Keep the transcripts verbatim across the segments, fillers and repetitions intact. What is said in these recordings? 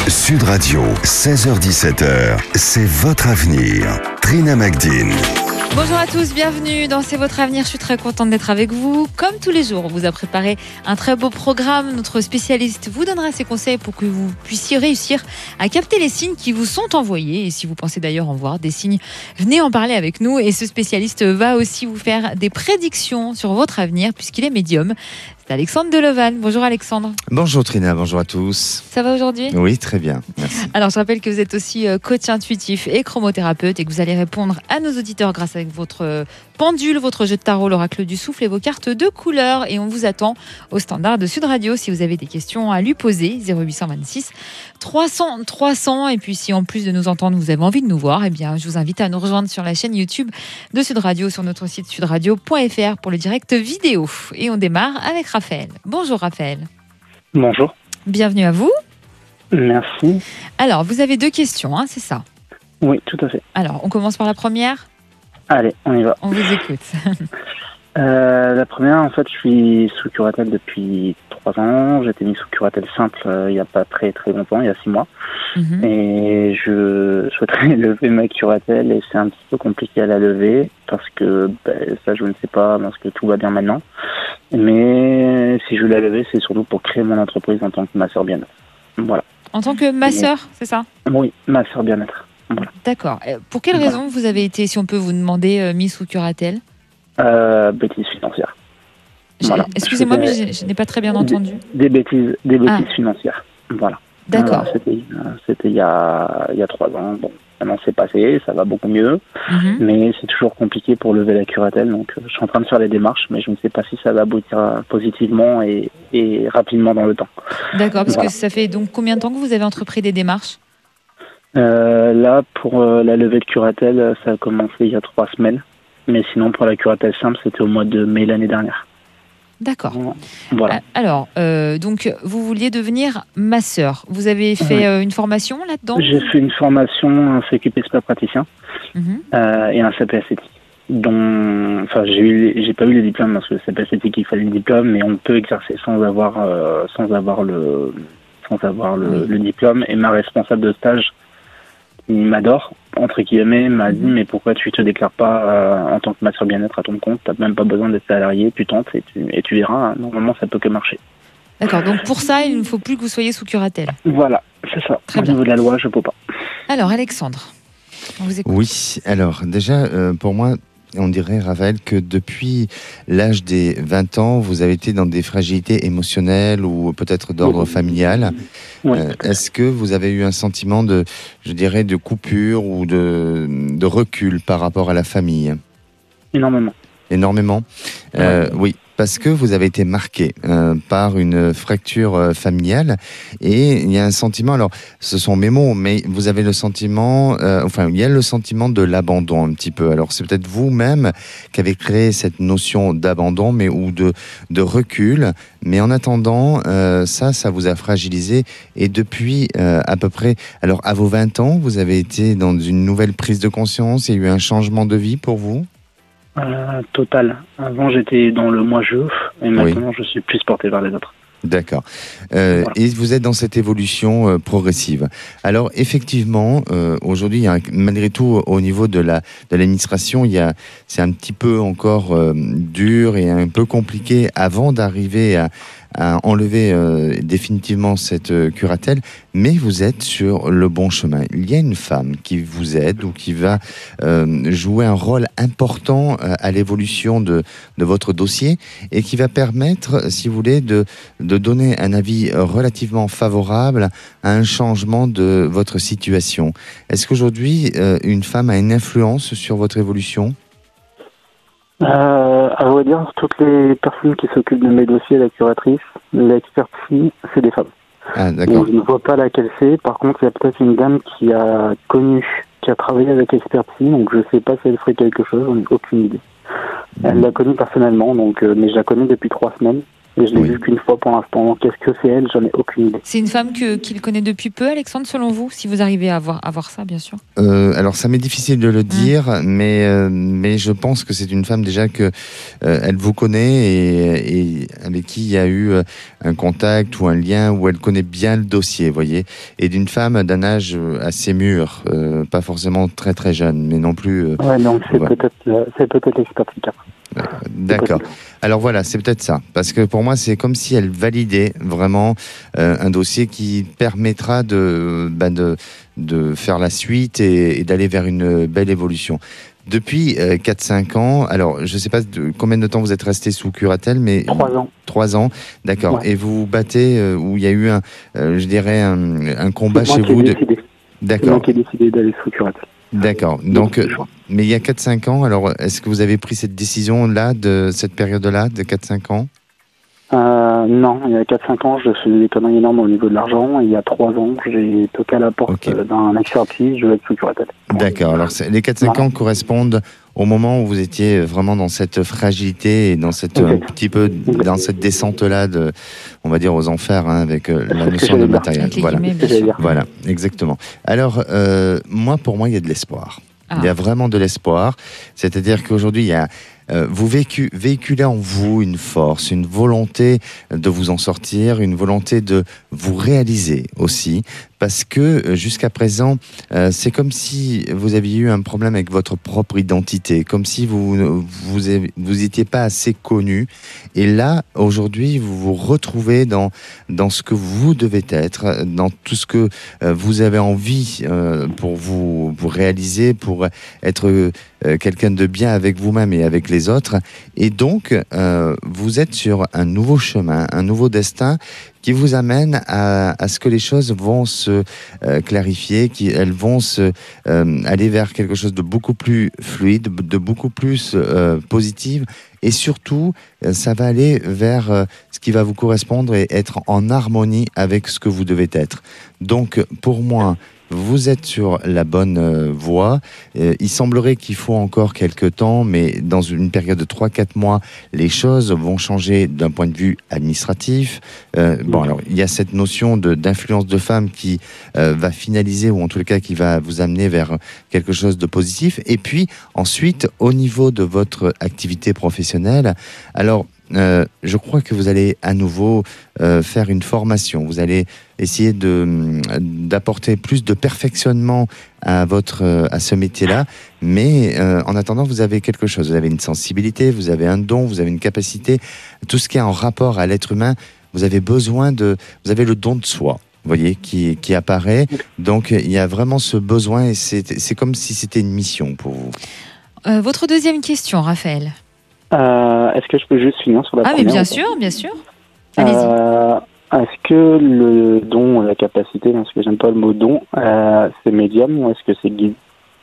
Sud Radio, seize heures dix-sept heures, c'est votre avenir. Trina Magdine. Bonjour à tous, bienvenue dans C'est votre avenir, je suis très contente d'être avec vous. Comme tous les jours, on vous a préparé un très beau programme. Notre spécialiste vous donnera ses conseils pour que vous puissiez réussir à capter les signes qui vous sont envoyés. Et si vous pensez d'ailleurs en voir des signes, venez en parler avec nous. Et ce spécialiste va aussi vous faire des prédictions sur votre avenir puisqu'il est médium. C'est Alexandre Delevanne. Bonjour Alexandre. Bonjour Trina, bonjour à tous. Ça va aujourd'hui ? Oui, très bien, merci. Alors je rappelle que vous êtes aussi coach intuitif et chromothérapeute et que vous allez répondre à nos auditeurs grâce à votre pendule, votre jeu de tarot, l'oracle du souffle et vos cartes de couleur. Et on vous attend au standard de Sud Radio si vous avez des questions à lui poser. zéro huit cent vingt-six trois cents trois cents. Et puis si en plus de nous entendre, vous avez envie de nous voir, eh bien, je vous invite à nous rejoindre sur la chaîne YouTube de Sud Radio, sur notre site sudradio point f r pour le direct vidéo. Et on démarre avec Raphaël. Bonjour Raphaël. Bonjour. Bienvenue à vous. Merci. Alors, vous avez deux questions, hein, c'est ça ? Oui, tout à fait. Alors, on commence par la première ? Allez, on y va. On vous écoute. euh, la première, en fait, je suis sous curatelle depuis trois ans. J'ai été mis sous curatelle simple euh, il n'y a pas très très longtemps, il y a six mois. Mm-hmm. Et je souhaiterais lever ma curatelle et c'est un petit peu compliqué à la lever parce que ben, ça, je ne sais pas, parce que tout va bien maintenant. Mais si je veux la lever, c'est surtout pour créer mon entreprise en tant que masseur bien-être. Voilà. En tant que masseur, c'est ça ? Oui, masseur bien-être. Voilà. D'accord. Pour quelle voilà. raison vous avez été, si on peut vous demander, euh, mis sous curatelle ? euh, Bêtises financières. Voilà. Excusez-moi, mais je, je n'ai pas très bien entendu. Des, des bêtises, des bêtises ah. financières. Voilà. D'accord. Euh, c'était, c'était il y a, il y a trois ans. Bon, maintenant c'est passé, ça va beaucoup mieux, mm-hmm. mais c'est toujours compliqué pour lever la curatelle. Donc, je suis en train de faire les démarches, mais je ne sais pas si ça va aboutir positivement et, et rapidement dans le temps. D'accord, parce voilà. que ça fait donc combien de temps que vous avez entrepris des démarches ? euh, Là, pour euh, la levée de curatelle, ça a commencé il y a trois semaines. Mais sinon, pour la curatelle simple, c'était au mois de mai l'année dernière. D'accord. Voilà. Alors, euh, donc, vous vouliez devenir masseur. Vous avez fait oui. euh, une formation là-dedans ? J'ai fait une formation, un C Q P spa praticien mm-hmm. euh, et un C P esthétique. Dont, enfin, j'ai eu, j'ai pas eu les diplômes parce que le C P esthétique, il fallait le diplôme, mais on peut exercer sans avoir, euh, sans avoir le, sans avoir le, oui. le diplôme. Et ma responsable de stage, il m'adore, entre guillemets, m'a dit mais pourquoi tu te déclares pas euh, en tant que masseur bien-être à ton compte, t'as même pas besoin d'être salarié, tu tentes et tu, et tu verras, normalement ça peut que marcher. D'accord, donc pour ça il ne faut plus que vous soyez sous curatelle. Voilà, c'est ça. Très Au bien. Niveau de la loi, je peux pas. Alors Alexandre, on vous écoute. Oui, alors déjà euh, pour moi, on dirait, Raphaël, que depuis l'âge des vingt ans, vous avez été dans des fragilités émotionnelles ou peut-être d'ordre oui. familial. Oui. Euh, est-ce que vous avez eu un sentiment de, je dirais, de coupure ou de, de recul par rapport à la famille ? Énormément. Énormément. Euh, oui. Parce que vous avez été marqué euh, par une fracture euh, familiale et il y a un sentiment, alors ce sont mes mots, mais vous avez le sentiment, euh, enfin il y a le sentiment de l'abandon un petit peu. Alors c'est peut-être vous-même qui avez créé cette notion d'abandon mais ou de, de recul, mais en attendant, euh, ça, ça vous a fragilisé et depuis euh, à peu près, alors à vos vingt ans, vous avez été dans une nouvelle prise de conscience, il y a eu un changement de vie pour vous ? Euh, total. Avant, j'étais dans le moi-je, et maintenant, oui. je suis plus porté vers les autres. D'accord. Euh, voilà. Et vous êtes dans cette évolution euh, progressive. Alors, effectivement, euh, aujourd'hui, il y a, malgré tout, au niveau de la de l'administration, il y a, c'est un petit peu encore euh, dur et un peu compliqué avant d'arriver à, à enlever euh, définitivement cette euh, curatelle, mais vous êtes sur le bon chemin. Il y a une femme qui vous aide ou qui va euh, jouer un rôle important euh, à l'évolution de, de votre dossier et qui va permettre, si vous voulez, de, de donner un avis relativement favorable à un changement de votre situation. Est-ce qu'aujourd'hui, euh, une femme a une influence sur votre évolution ? Euh, à vrai dire, toutes les personnes qui s'occupent de mes dossiers, la curatrice, l'expertise, c'est des femmes. Ah, d'accord. Je ne vois pas laquelle c'est. Par contre, il y a peut-être une dame qui a connu, qui a travaillé avec l'expertise, donc je ne sais pas si elle ferait quelque chose, j'en ai aucune idée. Elle l'a connue personnellement, donc, euh, mais je la connais depuis trois semaines. Et je l'ai Oui. vue qu'une fois pour l'instant. Qu'est-ce que c'est elle? J'en ai aucune idée. C'est une femme que, qu'il connaît depuis peu, Alexandre, selon vous, si vous arrivez à voir, à voir ça, bien sûr. Euh, alors ça m'est difficile de le dire, mmh. mais euh, mais je pense que c'est une femme déjà que euh, elle vous connaît et, et avec qui il y a eu un contact ou un lien où elle connaît bien le dossier, voyez, et d'une femme d'un âge assez mûr, euh, pas forcément très très jeune, mais non plus. Euh, ouais, donc c'est ouais. peut-être euh, c'est peut-être l'expertise. Euh, D'accord. Alors voilà, c'est peut-être ça. Parce que pour moi, c'est comme si elle validait vraiment euh, un dossier qui permettra de, bah de, de faire la suite et, et d'aller vers une belle évolution. Depuis euh, quatre cinq ans, alors je ne sais pas de, combien de temps vous êtes resté sous curatelle, mais... trois ans. trois ans, d'accord. Ouais. Et vous vous battez, euh, où il y a eu un, euh, je dirais, un, un combat c'est chez moi vous qui ai de... décidé. D'accord. C'est moi qui ai décidé d'aller sous curatelle. D'accord. Donc, euh, mais il y a quatre cinq ans, alors est-ce que vous avez pris cette décision-là, de cette période-là, de quatre cinq ans? euh, Non, il y a quatre cinq ans, je faisais des conneries énormes au niveau de l'argent. Et il y a trois ans, j'ai toqué à la porte okay. d'un expertise, je vais être sous curatelle. D'accord. Alors, les quatre cinq voilà. ans correspondent au moment où vous étiez vraiment dans cette fragilité et dans cette, okay. un petit peu, dans cette descente-là, de, on va dire, aux enfers, hein, avec euh, la notion de matériel. Voilà. Voilà, exactement. Alors, euh, moi, pour moi, il y a de l'espoir. Ah. Il y a vraiment de l'espoir. C'est-à-dire qu'aujourd'hui, il y a, euh, vous vécu, véhiculez en vous une force, une volonté de vous en sortir, une volonté de vous réaliser aussi. Parce que jusqu'à présent, euh, c'est comme si vous aviez eu un problème avec votre propre identité, comme si vous vous, vous étiez pas assez connu. Et là, aujourd'hui, vous vous retrouvez dans dans ce que vous devez être, dans tout ce que euh, vous avez envie euh, pour vous vous réaliser, pour être euh, quelqu'un de bien avec vous-même et avec les autres. Et donc, euh, vous êtes sur un nouveau chemin, un nouveau destin qui vous amène à, à ce que les choses vont se euh, clarifier, qu'elles vont se, euh, aller vers quelque chose de beaucoup plus fluide, de beaucoup plus euh, positif, et surtout, euh, ça va aller vers euh, ce qui va vous correspondre et être en harmonie avec ce que vous devez être. Donc, pour moi, vous êtes sur la bonne euh, voie. Euh, il semblerait qu'il faut encore quelques temps, mais dans une période de trois quatre mois, les choses vont changer d'un point de vue administratif. Euh, bon, alors, il y a cette notion de, d'influence de femme qui euh, va finaliser, ou en tout cas qui va vous amener vers quelque chose de positif. Et puis, ensuite, au niveau de votre activité professionnelle, alors, Euh, je crois que vous allez à nouveau euh, faire une formation. Vous allez essayer de, d'apporter plus de perfectionnement à, votre, à ce métier-là. Mais euh, en attendant, vous avez quelque chose. Vous avez une sensibilité, vous avez un don, vous avez une capacité. Tout ce qui est en rapport à l'être humain, vous avez besoin de... Vous avez le don de soi, vous voyez, qui, qui apparaît. Donc, il y a vraiment ce besoin et c'est, c'est comme si c'était une mission pour vous. Euh, votre deuxième question, Raphaël. Euh, est-ce que je peux juste finir sur la ah, première? Ah, mais bien sûr, bien sûr. Allez-y. Euh, est-ce que le don, la capacité, parce que j'aime pas le mot don, euh, c'est médium ou est-ce que c'est guide?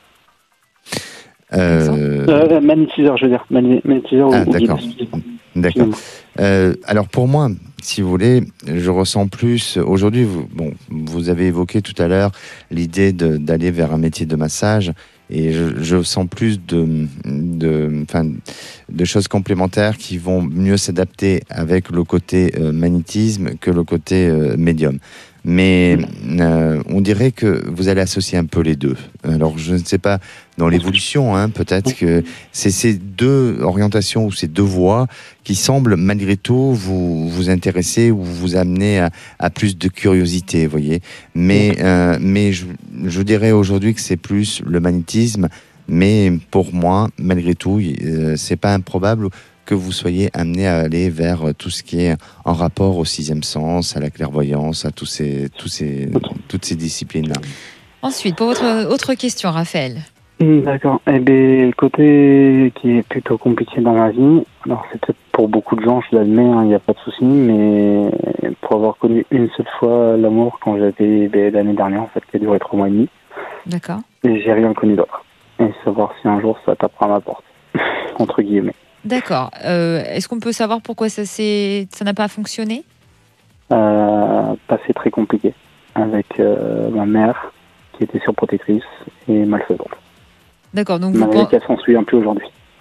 Euh... Euh, magnétiseur, je veux dire. Magnétiseur ah, ou d'accord. guide. D'accord. Euh, alors pour moi, si vous voulez, je ressens plus. Aujourd'hui, vous, bon, vous avez évoqué tout à l'heure l'idée de, d'aller vers un métier de massage. Et je, je sens plus de, de, enfin, de choses complémentaires qui vont mieux s'adapter avec le côté euh, magnétisme que le côté euh, médium. Mais euh, on dirait que vous allez associer un peu les deux. Alors je ne sais pas, dans l'évolution, hein, peut-être que c'est ces deux orientations ou ces deux voies qui semblent malgré tout vous, vous intéresser ou vous amener à, à plus de curiosité, vous voyez. Mais, euh, mais je, je dirais aujourd'hui que c'est plus le magnétisme, mais pour moi, malgré tout, euh, c'est pas improbable que vous soyez amené à aller vers tout ce qui est en rapport au sixième sens, à la clairvoyance, à tous ces, tous ces, toutes ces disciplines-là. Ensuite, pour votre autre question, Raphaël. D'accord. Eh bien, le côté qui est plutôt compliqué dans ma vie, alors c'est peut-être pour beaucoup de gens, je l'admets, il hein, n'y a pas de souci, mais pour avoir connu une seule fois l'amour quand j'avais ben, l'année dernière, en fait, qui a duré trois mois et demi. D'accord. Et j'ai rien connu d'autre. Et savoir si un jour ça tapera à ma porte, entre guillemets. D'accord. Euh, est-ce qu'on peut savoir pourquoi ça, s'est... ça n'a pas fonctionné? euh, Passé très compliqué avec euh, ma mère qui était surprotectrice et malfaisante. D'accord. Donc malgré vous... qu'elle s'en souvient plus aujourd'hui.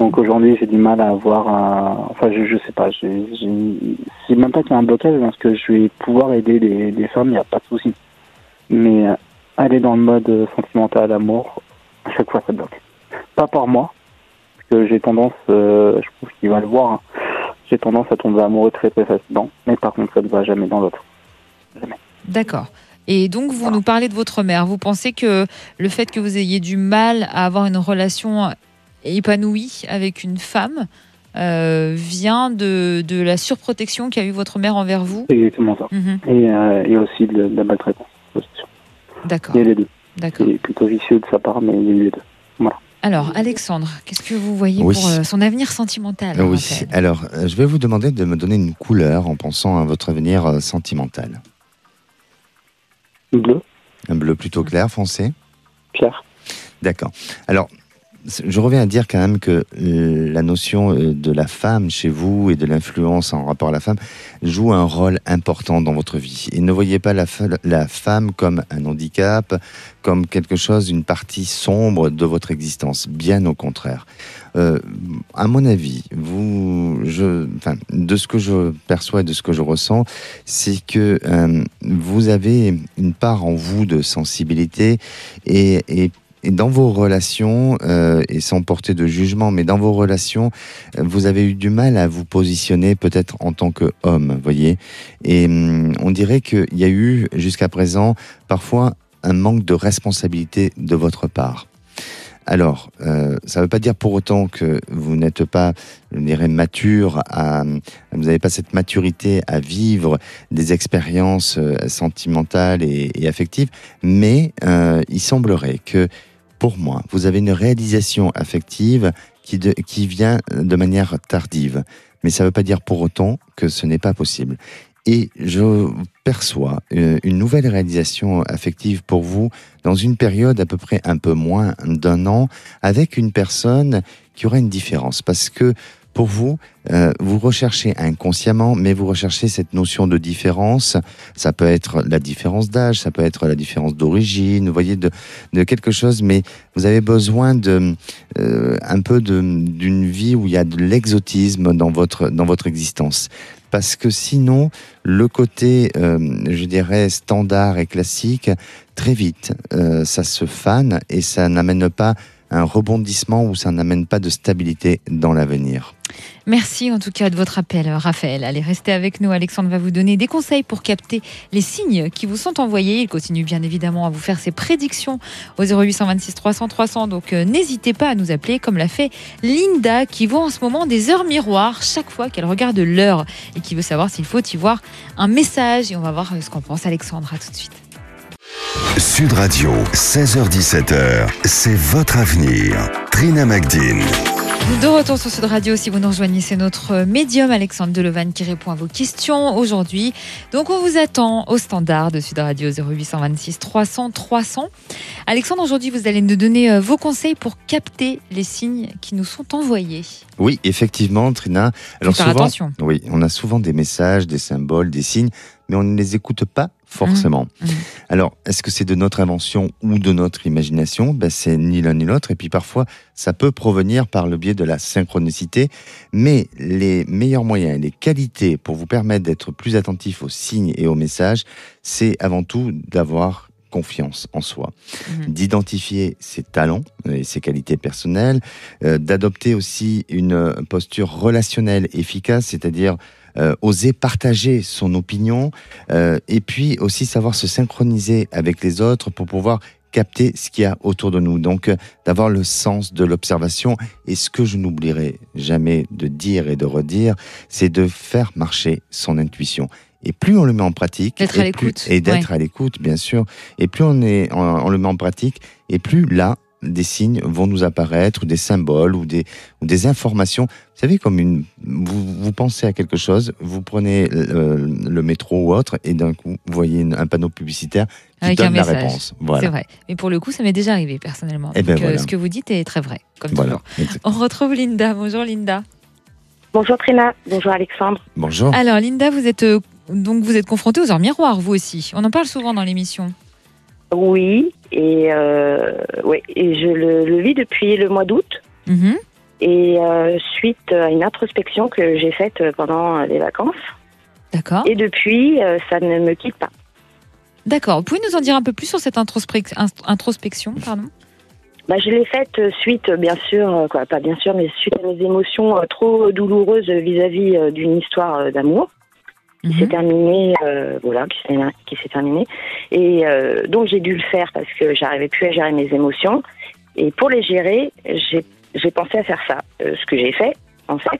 Donc aujourd'hui, j'ai du mal à avoir un... Enfin, je, je sais pas, j'ai, j'ai... c'est même pas qu'il y a un blocage, parce que je vais pouvoir aider des, des femmes, il n'y a pas de souci. Mais euh, aller dans le mode sentimental, amour, à chaque fois, ça bloque. Pas pour moi, parce que j'ai tendance, euh, je trouve qu'il va le voir, hein, j'ai tendance à tomber amoureux très très facilement, mais par contre, ça ne va jamais dans l'autre. Jamais. D'accord. Et donc, vous voilà. nous parlez de votre mère. Vous pensez que le fait que vous ayez du mal à avoir une relation épanouie avec une femme euh, vient de, de la surprotection qu'a eu votre mère envers vous? C'est exactement ça. Mm-hmm. Et, euh, et aussi de, de la maltraitance. D'accord. Il y a les deux. D'accord. C'est plutôt vicieux de sa part, mais il y a eu les deux. Voilà. Alors, Alexandre, qu'est-ce que vous voyez oui. pour euh, son avenir sentimental? Oui, Raphaël alors, euh, je vais vous demander de me donner une couleur en pensant à votre avenir euh, sentimental. Bleu. Un bleu plutôt clair, foncé? Clair. D'accord. Alors, je reviens à dire quand même que la notion de la femme chez vous et de l'influence en rapport à la femme joue un rôle important dans votre vie. Et ne voyez pas la, la femme comme un handicap, comme quelque chose, une partie sombre de votre existence. Bien au contraire. Euh, à mon avis, vous, je, enfin, de ce que je perçois et de ce que je ressens, c'est que euh, vous avez une part en vous de sensibilité et, et Et dans vos relations, euh, et sans porter de jugement, mais dans vos relations, vous avez eu du mal à vous positionner peut-être en tant qu'homme, voyez. Et hum, on dirait qu'il y a eu, jusqu'à présent, parfois un manque de responsabilité de votre part. Alors, euh, ça ne veut pas dire pour autant que vous n'êtes pas, je dirais, mature, à, vous n'avez pas cette maturité à vivre des expériences sentimentales et, et affectives, mais euh, il semblerait que, pour moi, vous avez une réalisation affective qui, de, qui vient de manière tardive. Mais ça ne veut pas dire pour autant que ce n'est pas possible. Et je perçois une nouvelle réalisation affective pour vous dans une période à peu près un peu moins d'un an, avec une personne qui aura une différence. Parce que pour vous, euh, vous recherchez inconsciemment, mais vous recherchez cette notion de différence. Ça peut être la différence d'âge, ça peut être la différence d'origine, vous voyez, de, de quelque chose, mais vous avez besoin de, euh, un peu de, d'une vie où il y a de l'exotisme dans votre, dans votre existence. Parce que sinon, le côté, euh, je dirais, standard et classique, très vite, euh, ça se fane et ça n'amène pas un rebondissement ou ça n'amène pas de stabilité dans l'avenir. Merci en tout cas de votre appel, Raphaël. Allez, restez avec nous. Alexandre va vous donner des conseils pour capter les signes qui vous sont envoyés. Il continue bien évidemment à vous faire ses prédictions au zéro huit deux six trois cents trois cents. Donc euh, n'hésitez pas à nous appeler, comme l'a fait Linda, qui voit en ce moment des heures miroirs chaque fois qu'elle regarde l'heure et qui veut savoir s'il faut y voir un message. Et on va voir ce qu'en pense Alexandre. À tout de suite. Sud Radio, seize heures dix-sept heures, c'est votre avenir. Trina Magdine. De retour sur Sud Radio, si vous nous rejoignez, c'est notre médium Alexandre Delevanne qui répond à vos questions aujourd'hui. Donc on vous attend au standard de Sud Radio zéro huit deux six trois cents trois cents. Alexandre, aujourd'hui vous allez nous donner vos conseils pour capter les signes qui nous sont envoyés. Oui, effectivement, Trina. Alors souvent, faire attention. Oui, on a souvent des messages, des symboles, des signes, mais on ne les écoute pas forcément. Mmh. Mmh. Alors, est-ce que c'est de notre invention ou de notre imagination? Ben, c'est ni l'un ni l'autre. Et puis parfois, ça peut provenir par le biais de la synchronicité. Mais les meilleurs moyens, les qualités pour vous permettre d'être plus attentif aux signes et aux messages, c'est avant tout d'avoir confiance en soi, mmh. d'identifier ses talents et ses qualités personnelles, euh, d'adopter aussi une posture relationnelle efficace, c'est-à-dire Euh, oser partager son opinion euh, et puis aussi savoir se synchroniser avec les autres pour pouvoir capter ce qu'il y a autour de nous. Donc euh, d'avoir le sens de l'observation. Et ce que je n'oublierai jamais de dire et de redire, c'est de faire marcher son intuition. Et plus on le met en pratique, d'être à l'écoute, et d'être ouais. à l'écoute, bien sûr, et plus on, est, on, on le met en pratique, et plus là, des signes vont nous apparaître, ou des symboles, ou des, ou des informations. Vous savez, comme une, vous, vous pensez à quelque chose, vous prenez le, le métro ou autre, et d'un coup, vous voyez une, un panneau publicitaire qui avec donne un la message. Réponse. Voilà. C'est vrai. Mais pour le coup, ça m'est déjà arrivé personnellement. Et ben Donc, voilà. euh, ce que vous dites est très vrai, comme voilà. toujours. On retrouve Linda. Bonjour Linda. Bonjour Trina. Bonjour Alexandre. Bonjour. Alors Linda, vous êtes euh, donc vous êtes confrontée aux heures miroirs, vous aussi. On en parle souvent dans l'émission. Oui, et, euh, ouais, et je le, le vis depuis le mois d'août. Mmh. et euh, suite à une introspection que j'ai faite pendant les vacances. D'accord. Et depuis, euh, ça ne me quitte pas. D'accord. Vous pouvez nous en dire un peu plus sur cette introspec- introspection, pardon ? Bah, je l'ai faite suite, bien sûr, quoi, pas bien sûr, mais suite à mes émotions euh, trop douloureuses vis-à-vis euh, d'une histoire euh, d'amour qui Mhm. s'est terminée, euh, voilà, qui s'est, qui s'est terminée. Et euh, donc j'ai dû le faire parce que j'arrivais plus à gérer mes émotions. Et pour les gérer, j'ai, j'ai pensé à faire ça, euh, ce que j'ai fait, en fait.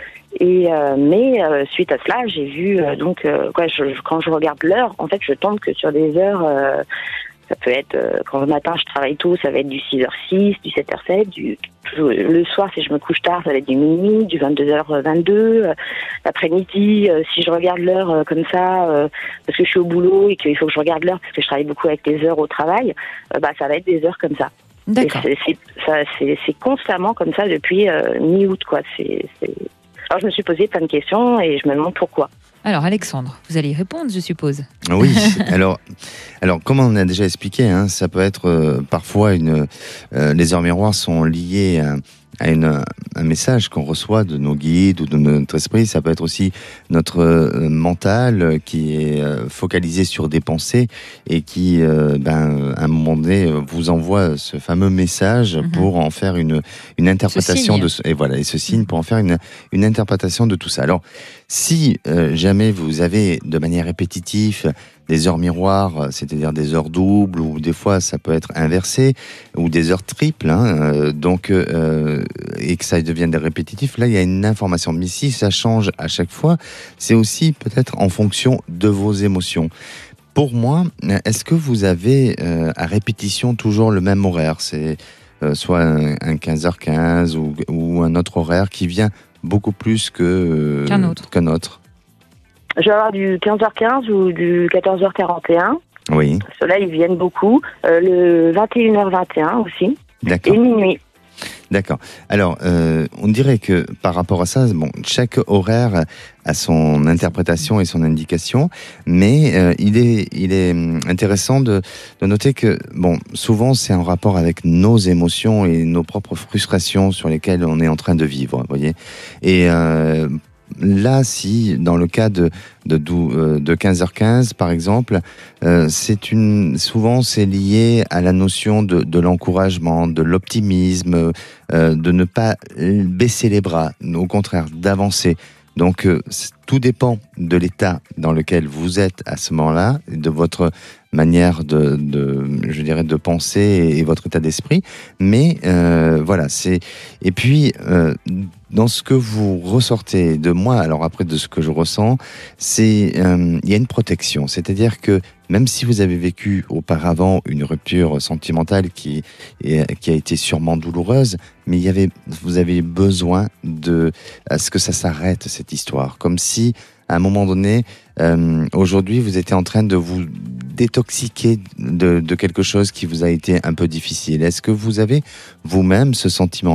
Et euh, mais euh, suite à cela, j'ai vu euh, donc euh, quoi, je, je- quand je regarde l'heure, en fait, je tombe que sur des heures. Euh, ça peut être euh, quand le matin je travaille tôt, ça va être du six heures six, du sept heures sept, du le soir si je me couche tard, ça va être du minuit, du vingt-deux heures vingt-deux. Euh, l'après-midi, euh, si je regarde l'heure euh, comme ça, euh, parce que je suis au boulot et qu'il faut que je regarde l'heure parce que je travaille beaucoup avec les heures au travail, euh, bah ça va être des heures comme ça. D'accord. Et c'est, c'est, ça, c'est, c'est constamment comme ça depuis euh, mi-août, quoi. C'est, c'est... Alors je me suis posé plein de questions et je me demande pourquoi. Alors Alexandre, vous allez y répondre, je suppose. Oui, alors, alors comme on a déjà expliqué, hein, ça peut être euh, parfois une. Euh, les heures miroirs sont liées à, à une, un message qu'on reçoit de nos guides ou de notre esprit. Ça peut être aussi notre euh, mental qui est euh, focalisé sur des pensées et qui, euh, ben, à un moment donné, vous envoie ce fameux message Mhm. pour en faire une, une interprétation signe. de ce, et voilà, et ce signe pour en faire une, une interprétation de tout ça. Alors, si euh, jamais vous avez de manière répétitive des heures miroirs, c'est-à-dire des heures doubles, ou des fois ça peut être inversé, ou des heures triples, hein, euh, donc euh, et que ça devienne répétitif, là il y a une information. Mais si ça change à chaque fois, c'est aussi peut-être en fonction de vos émotions. Pour moi, est-ce que vous avez euh, à répétition toujours le même horaire ? C'est euh, soit un, un quinze heures quinze ou, ou un autre horaire qui vient beaucoup plus que, euh, Qu'un autre. qu'un autre. Je vais avoir du quinze heures quinze ou du quatorze heures quarante et un. Oui, Ceux-là, ils viennent beaucoup. Euh, le vingt et une heures vingt et un aussi. d'accord. Et minuit. D'accord. Alors, euh, on dirait que par rapport à ça, bon, chaque horaire a son interprétation et son indication, mais euh, il est, il est hum, intéressant de, de noter que, bon, souvent c'est en rapport avec nos émotions et nos propres frustrations sur lesquelles on est en train de vivre, vous voyez. Et euh, là, si dans le cas de de, de quinze heures quinze, par exemple, euh, c'est une souvent c'est lié à la notion de, de l'encouragement, de l'optimisme, euh, de ne pas baisser les bras, au contraire d'avancer. Donc euh, tout dépend de l'état dans lequel vous êtes à ce moment-là, de votre manière de, de je dirais, de penser et votre état d'esprit. Mais euh, voilà, c'est et puis euh, dans ce que vous ressortez de moi, alors après de ce que je ressens, c'est euh, il y a une protection, c'est-à-dire que même si vous avez vécu auparavant une rupture sentimentale qui est, qui a été sûrement douloureuse, mais il y avait, vous avez besoin de à ce que ça s'arrête cette histoire, comme si à un moment donné, euh, aujourd'hui, vous étiez en train de vous détoxiquer de, de quelque chose qui vous a été un peu difficile. Est-ce que vous avez vous-même ce sentiment-là ?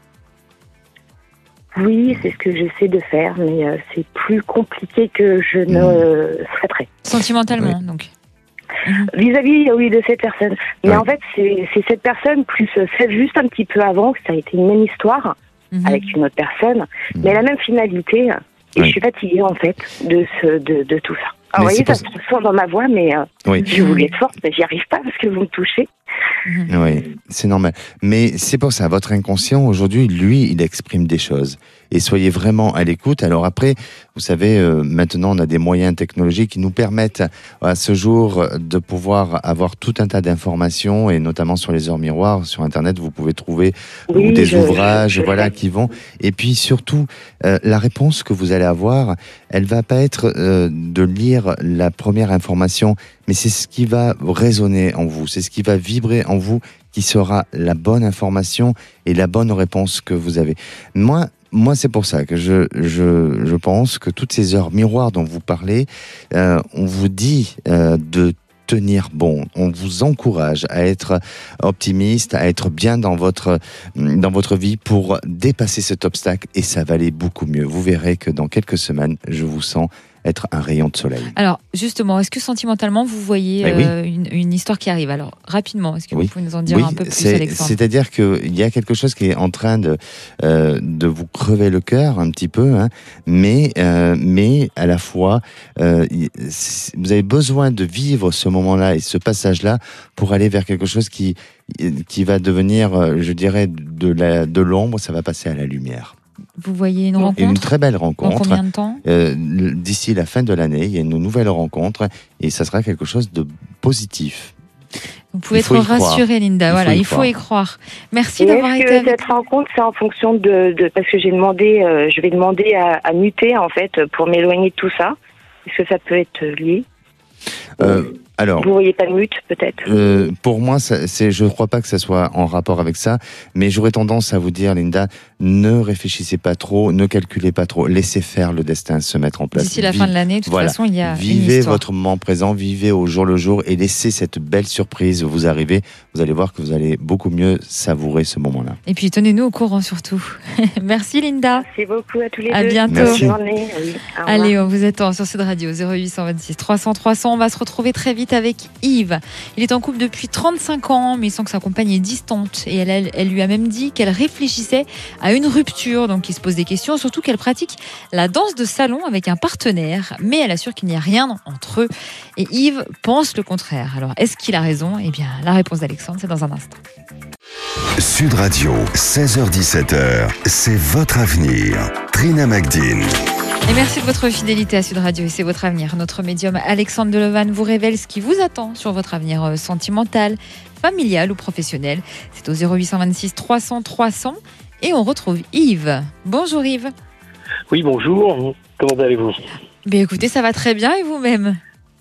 Oui, c'est ce que j'essaie de faire, mais euh, c'est plus compliqué que je ne euh, serais prêt. Sentimentalement, donc. Vis-à-vis, oui, de cette personne. Mais Oui. en fait, c'est, c'est cette personne plus euh, celle juste un petit peu avant, que ça a été une même histoire Mhm. avec une autre personne, Mhm. mais la même finalité. Et Oui. je suis fatiguée, en fait, de, ce, de, de tout ça. Alors, Mais vous voyez, c'est ça pour- se sent dans ma voix, mais euh, Oui. je voulais être forte, mais j'y arrive pas parce que vous me touchez. Oui, c'est normal. Mais c'est pour ça, votre inconscient, aujourd'hui, lui, il exprime des choses. Et soyez vraiment à l'écoute. Alors après, vous savez, euh, maintenant, on a des moyens technologiques qui nous permettent, à ce jour, de pouvoir avoir tout un tas d'informations, et notamment sur les heures miroirs. Sur Internet, vous pouvez trouver Oui, ou des je- ouvrages, je- je voilà, sais. qui vont. Et puis surtout, euh, la réponse que vous allez avoir, elle va pas être euh, de lire la première information, mais c'est ce qui va résonner en vous, c'est ce qui va vibrer en vous, qui sera la bonne information et la bonne réponse que vous avez. Moi, moi, c'est pour ça que je, je, je pense que toutes ces heures miroirs dont vous parlez, euh, on vous dit euh, de tenir bon. On vous encourage à être optimiste, à être bien dans votre, dans votre vie pour dépasser cet obstacle, et ça va aller beaucoup mieux. Vous verrez que dans quelques semaines, je vous sens être un rayon de soleil. Alors justement, est-ce que sentimentalement vous voyez oui. euh, une, une histoire qui arrive? Alors rapidement, est-ce que oui. vous pouvez nous en dire oui, un peu plus, c'est, Alexandre? C'est-à-dire qu'il y a quelque chose qui est en train de, euh, de vous crever le cœur un petit peu, hein, mais, euh, mais à la fois, euh, vous avez besoin de vivre ce moment-là et ce passage-là pour aller vers quelque chose qui, qui va devenir, je dirais, de, la, de l'ombre, ça va passer à la lumière. Vous voyez une rencontre? Et une très belle rencontre. En combien de temps? euh, D'ici la fin de l'année, il y a une nouvelle rencontre et ça sera quelque chose de positif. Vous pouvez être rassurée, Linda. Il voilà, faut il faut y croire. Merci et d'avoir est-ce été que avec cette rencontre, c'est en fonction de, de parce que j'ai demandé, euh, je vais demander à, à muter en fait pour m'éloigner de tout ça. Est-ce que ça peut être lié? euh, Alors, vous voyez pas de mute, peut-être euh, Pour moi, ça, c'est, je ne crois pas que ça soit en rapport avec ça, mais j'aurais tendance à vous dire, Linda, ne réfléchissez pas trop, ne calculez pas trop, laissez faire le destin se mettre en place. D'ici la Vive, fin de l'année, de toute voilà, façon, il y a vivez une histoire. votre moment présent, vivez au jour le jour et laissez cette belle surprise vous arriver. Vous allez voir que vous allez beaucoup mieux savourer ce moment-là. Et puis, tenez-nous au courant surtout. Merci, Linda. Merci beaucoup à tous les à deux. À bientôt. Merci. Bonne journée. Oui, allez, on vous attend sur Sud Radio zéro huit cent vingt-six trois cents trois cents. On va se retrouver très vite avec Yves. Il est en couple depuis trente-cinq ans, mais il sent que sa compagne est distante. Et elle, elle, elle lui a même dit qu'elle réfléchissait à une rupture. Donc il se pose des questions, surtout qu'elle pratique la danse de salon avec un partenaire. Mais elle assure qu'il n'y a rien entre eux. Et Yves pense le contraire. Alors est-ce qu'il a raison? Eh bien, la réponse d'Alexandre, c'est dans un instant. Sud Radio, seize heures dix-sept heures, c'est votre avenir. Trina Magdine. Et merci de votre fidélité à Sud Radio et c'est votre avenir. Notre médium Alexandre Delevanne vous révèle ce qui vous attend sur votre avenir sentimental, familial ou professionnel. C'est au zéro huit cent vingt-six trois cents trois cents et on retrouve Yves. Bonjour Yves. Oui, bonjour. Comment allez-vous? Ben écoutez, ça va très bien et vous-même?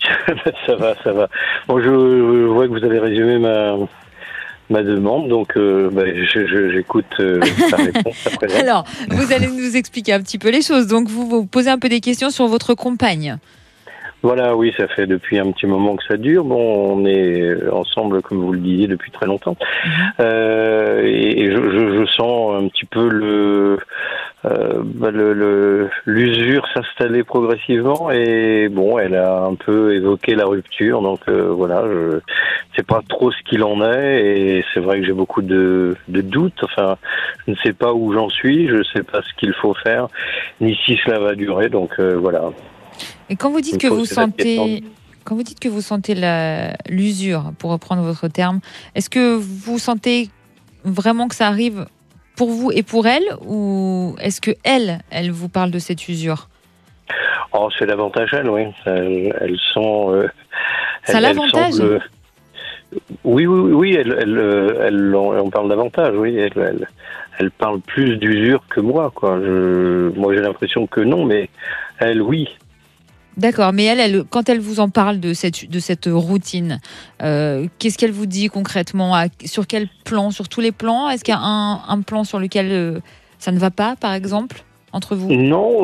Ça va, ça va. Bon, je, je vois que vous avez résumé ma... ma demande, donc euh, bah, je, je, j'écoute euh, la réponse après. Alors, vous allez nous expliquer un petit peu les choses. Donc, vous vous posez un peu des questions sur votre compagne. Voilà, oui, ça fait depuis un petit moment que ça dure. Bon, on est ensemble, comme vous le disiez, depuis très longtemps. Mmh. Euh, et et je, je, je sens un petit peu le, euh, bah, le, le l'usure s'installer progressivement. Et bon, elle a un peu évoqué la rupture. Donc euh, voilà, je sais pas trop ce qu'il en est. Et c'est vrai que j'ai beaucoup de, de doutes. Enfin, je ne sais pas où j'en suis. Je ne sais pas ce qu'il faut faire, ni si cela va durer. Donc euh, voilà. Et quand vous dites que vous sentez, quand vous dites que vous sentez la, l'usure, pour reprendre votre terme, est-ce que vous sentez vraiment que ça arrive pour vous et pour elle, ou est-ce que elle, elle vous parle de cette usure? Oh, c'est l'avantage elle, oui. Elles, elles sont. Euh, ça elles, l'avantage. Elles semblent... Oui, oui, oui. Elle, elle, elle, on parle davantage, oui. Elle, elle, elle parle plus d'usure que moi, quoi. Je, moi, j'ai l'impression que non, mais elle, oui. D'accord, mais elle, elle, quand elle vous en parle de cette, de cette routine, euh, qu'est-ce qu'elle vous dit concrètement? à, Sur quel plan? Sur tous les plans? Est-ce qu'il y a un, un plan sur lequel euh, ça ne va pas, par exemple, entre vous? Non,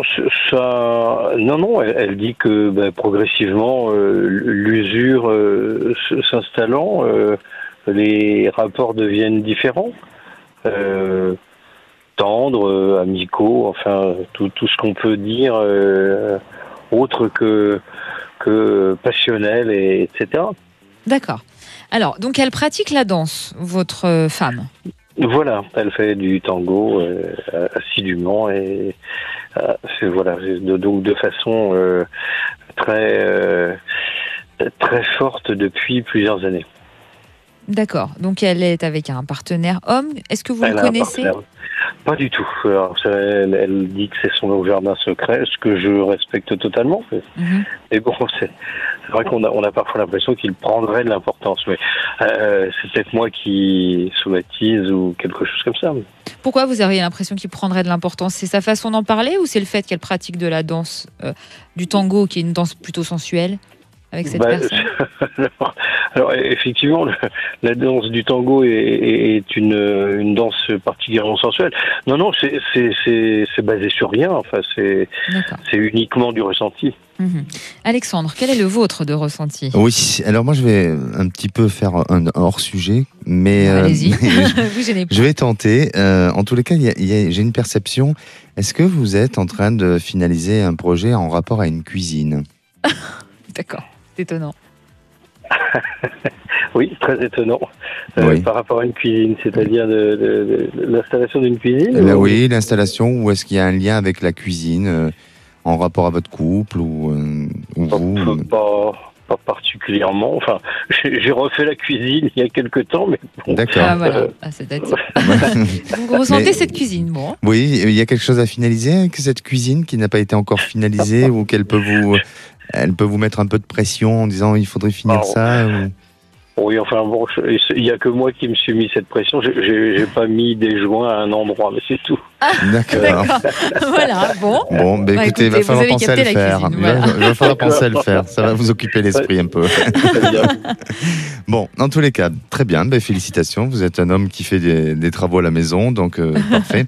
ça, non, non. Elle, elle dit que bah, progressivement, euh, l'usure euh, s'installant, euh, les rapports deviennent différents. Euh, tendres, euh, amicaux, enfin, tout, tout ce qu'on peut dire... Euh, autre que, que passionnel, et, etc. D'accord. Alors, donc elle pratique la danse, votre femme? Voilà, elle fait du tango euh, assidûment et euh, c'est, voilà, de, donc de façon euh, très, euh, très forte depuis plusieurs années. D'accord, donc elle est avec un partenaire homme. Est-ce que vous elle le connaissez? Pas du tout. Alors, elle, elle dit que c'est son jardin secret, ce que je respecte totalement. Mm-hmm. Et bon, c'est, c'est vrai qu'on a, on a parfois l'impression qu'il prendrait de l'importance. Mais euh, c'est peut-être moi qui somatise ou quelque chose comme ça. Pourquoi vous avez l'impression qu'il prendrait de l'importance? C'est sa façon d'en parler ou c'est le fait qu'elle pratique de la danse, euh, du tango, qui est une danse plutôt sensuelle avec cette bah, personne? alors, Alors effectivement, le, la danse du tango est, est une, une danse particulièrement sensuelle. Non, non, c'est, c'est, c'est, c'est basé sur rien. Enfin, c'est, c'est uniquement du ressenti. Mmh. Alexandre, quel est le vôtre de ressenti ? Oui, alors moi je vais un petit peu faire un hors sujet, mais, ah, allez-y. Euh, Vous gênez pas. Je vais tenter. Euh, en tous les cas, y a, y a, j'ai une perception. Est-ce que vous êtes en train de finaliser un projet en rapport à une cuisine ? D'accord, c'est étonnant. Oui, très étonnant. Euh, oui. Par rapport à une cuisine, c'est-à-dire de, de, de, de l'installation d'une cuisine Là, ou... Oui, l'installation, ou est-ce qu'il y a un lien avec la cuisine euh, en rapport à votre couple ou, euh, ou pas, vous pas, pas particulièrement. Enfin, j'ai, j'ai refait la cuisine il y a quelque temps, mais bon. D'accord. Ah, voilà. Ah, c'est date. Vous ressentez mais, cette cuisine, bon. Oui, il y a quelque chose à finaliser avec cette cuisine qui n'a pas été encore finalisée ou qu'elle peut vous... Elle peut vous mettre un peu de pression en disant il faudrait finir Alors, ça ou... Oui, enfin bon, il n'y a que moi qui me suis mis cette pression. J'ai, j'ai, j'ai pas mis des joints à un endroit, mais c'est tout. Ah, d'accord. d'accord. Voilà, bon. Bon, bah, bah, écoutez, il va falloir penser à le faire. Cuisine, voilà. Il va, va falloir penser à le faire. Ça va vous occuper l'esprit un peu. Bon, en tous les cas, très bien. Bah, félicitations. Vous êtes un homme qui fait des, des travaux à la maison, donc euh, parfait.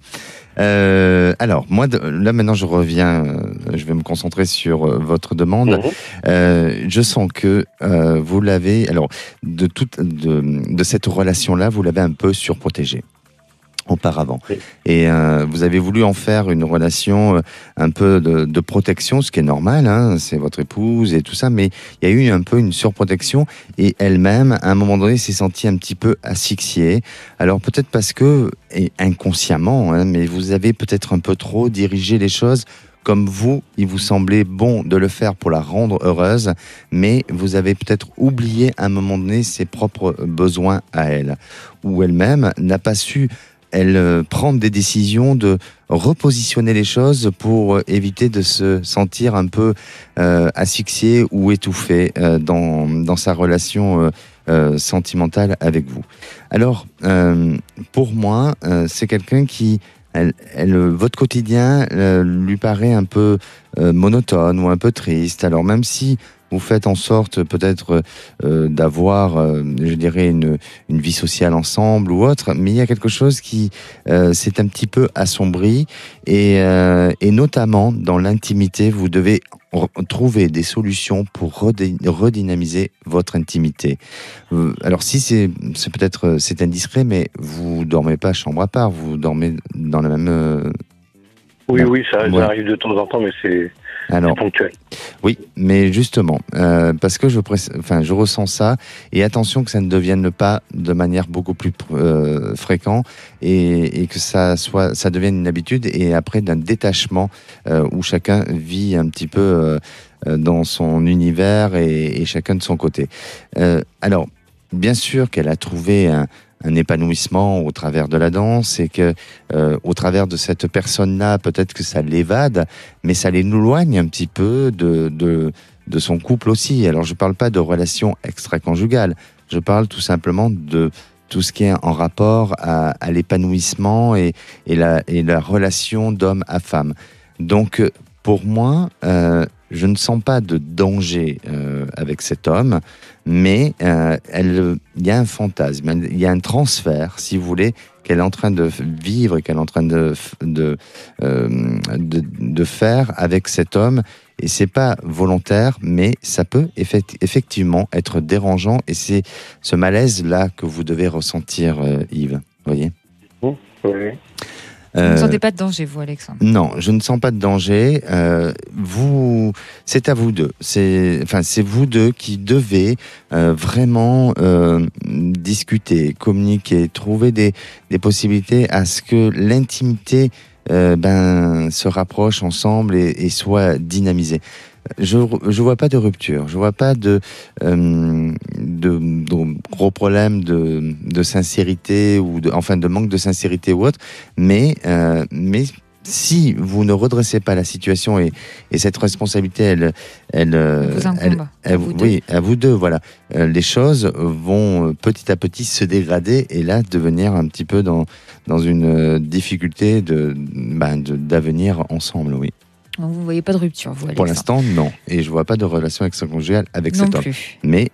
Euh, alors, moi, de, là maintenant, je reviens. Euh, je vais me concentrer sur euh, votre demande. Mmh. Euh, je sens que euh, vous l'avez. Alors, de toute de, de cette relation-là, vous l'avez un peu surprotégée auparavant. Oui. Et euh, vous avez voulu en faire une relation euh, un peu de, de protection, ce qui est normal, hein, c'est votre épouse et tout ça, mais il y a eu un peu une surprotection et elle-même, à un moment donné, s'est sentie un petit peu asphyxiée. Alors peut-être parce que, et inconsciemment, hein, mais vous avez peut-être un peu trop dirigé les choses comme vous, il vous semblait bon de le faire pour la rendre heureuse, mais vous avez peut-être oublié à un moment donné ses propres besoins à elle, ou elle-même n'a pas su elle euh, prend des décisions de repositionner les choses pour euh, éviter de se sentir un peu euh, asphyxiée ou étouffée euh, dans, dans sa relation euh, euh, sentimentale avec vous. Alors, euh, pour moi, euh, c'est quelqu'un qui, elle, elle, votre quotidien euh, lui paraît un peu euh, monotone ou un peu triste. Alors, même si vous faites en sorte peut-être euh, d'avoir, euh, je dirais, une, une vie sociale ensemble ou autre, mais il y a quelque chose qui euh, s'est un petit peu assombri et, euh, et notamment dans l'intimité, vous devez trouver des solutions pour redé- redynamiser votre intimité. Euh, alors si c'est, c'est peut-être c'est indiscret, mais vous dormez pas chambre à part, vous dormez dans la même... Euh... Oui, bon, oui, ça, ouais. ça arrive de temps en temps, mais c'est... Alors, c'est ponctuel. Oui, mais justement, euh, parce que je, enfin, je ressens ça, et attention que ça ne devienne pas de manière beaucoup plus euh, fréquente, et, et que ça soit, ça devienne une habitude, et après d'un détachement euh, où chacun vit un petit peu euh, dans son univers et, et chacun de son côté. Euh, alors, bien sûr qu'elle a trouvé un un épanouissement au travers de la danse et que euh, au travers de cette personne-là, peut-être que ça l'évade, mais ça l'éloigne un petit peu de, de, de son couple aussi. Alors je ne parle pas de relation extra-conjugale, je parle tout simplement de tout ce qui est en rapport à, à l'épanouissement et, et, la, et la relation d'homme à femme. Donc pour moi, euh, je ne sens pas de danger euh, avec cet homme, mais euh, elle, il y a un fantasme, il y a un transfert, si vous voulez, qu'elle est en train de vivre, qu'elle est en train de, de, euh, de, de faire avec cet homme. Et c'est pas volontaire, mais ça peut effect- effectivement être dérangeant. Et c'est ce malaise-là que vous devez ressentir, euh, Yves. Vous voyez ? Oui, oui. Vous ne sentez pas de danger, vous, Alexandre ? Non, je ne sens pas de danger. Euh, vous, c'est à vous deux. C'est, enfin, c'est vous deux qui devez euh, vraiment euh, discuter, communiquer, trouver des, des possibilités à ce que l'intimité euh, ben, se rapproche ensemble et, et soit dynamisée. Je je vois pas de rupture, je vois pas de euh, de, de gros problèmes de de sincérité ou de enfin de manque de sincérité ou autre, mais euh, mais si vous ne redressez pas la situation et et cette responsabilité elle elle vous incombe, elle, elle, à vous oui deux. à vous deux voilà euh, les choses vont petit à petit se dégrader et là devenir un petit peu dans dans une difficulté de ben de d'avenir ensemble, oui. Donc vous ne voyez pas de rupture, vous, Alexandre ? Pour l'instant, non. Et je ne vois pas de relation extra-conjugale avec non cet homme. Plus. Mais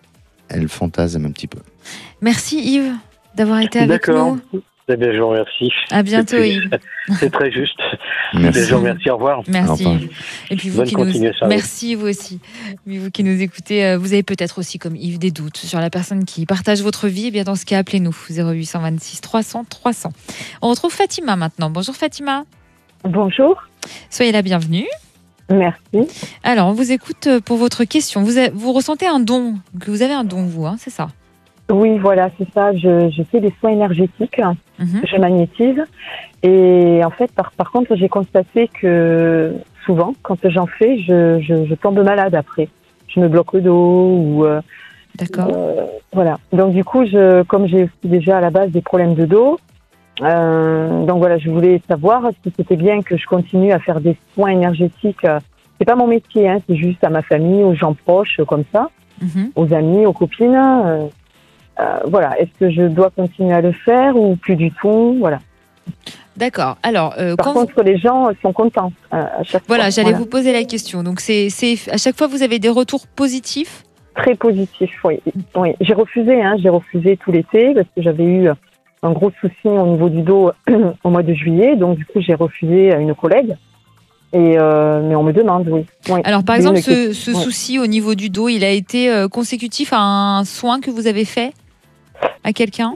elle fantasme un petit peu. Merci Yves d'avoir été avec D'accord. nous. Eh bien, je vous remercie. À bientôt C'est, Yves. c'est très juste. Merci. Je vous remercie. Au revoir. Merci. Enfin. Et puis vous Bonne qui nous continuation. merci vous aussi. Mais vous qui nous écoutez, euh, vous avez peut-être aussi comme Yves des doutes sur la personne qui partage votre vie. Et bien dans ce cas, appelez-nous zéro huit cent vingt-six trois cents trois cents. On retrouve Fatima maintenant. Bonjour Fatima. Bonjour. Soyez la bienvenue. Merci. Alors on vous écoute pour votre question. Vous avez, vous ressentez un don, que vous avez un don vous, hein, c'est ça? Oui, voilà, c'est ça. Je, je fais des soins énergétiques. Mm-hmm. Je magnétise. Et en fait, par, par contre, j'ai constaté que souvent, quand j'en fais, je, je, je tombe malade après. Je me bloque le dos ou... Euh, D'accord. Euh, voilà. Donc du coup, je, comme j'ai aussi déjà à la base des problèmes de dos, euh, donc voilà, je voulais savoir si c'était bien que je continue à faire des soins énergétiques. C'est pas mon métier, hein, c'est juste à ma famille, aux gens proches, comme ça, Mm-hmm. aux amis, aux copines. Euh, euh, voilà. Est-ce que je dois continuer à le faire ou plus du tout? Voilà. D'accord. Alors, euh, Par quand contre, vous... les gens sont contents euh, à chaque voilà, fois. j'allais Voilà. vous poser la question. Donc, c'est, c'est à chaque fois vous avez des retours positifs. Très positif, oui. oui. J'ai refusé, hein, j'ai refusé tout l'été parce que j'avais eu un gros souci au niveau du dos au mois de juillet. Donc, du coup, j'ai refusé à une collègue. Et euh, mais on me demande, oui. oui. Alors, par C'est exemple, une ce, question. ce Ouais. souci au niveau du dos, il a été euh, consécutif à un soin que vous avez fait à quelqu'un?